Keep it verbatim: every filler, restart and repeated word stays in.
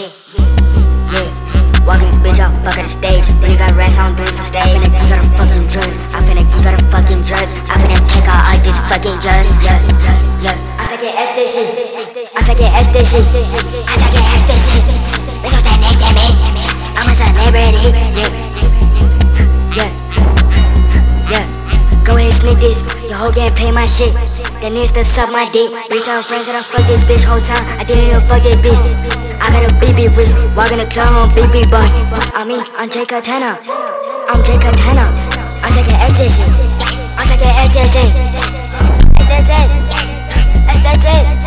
Yeah, yeah. Walking this bitch off, fuck at the stage. When you got rats on doing some stage. I finna geek out the fucking drugs. I finna geek out the fucking drugs. I finna take out all these fucking drugs. Yeah, yeah. I fucking ecstasy. I fucking ecstasy. I fucking ecstasy. Bitch, don't stand next to me. I'm a celebrity. Yeah, yeah, yeah. Go ahead, sneak this. Your hoe can't pay my shit. That needs to suck my dick. Bitch, I'm friends that I fuck this bitch whole time. I didn't even fuck this bitch. I got a B B wrist. Walk in the club on B B boss. I mean, I'm Jay Katana. I'm Jay Katana. I'm taking ecstasy. I'm taking ecstasy. Ecstasy. Ecstasy.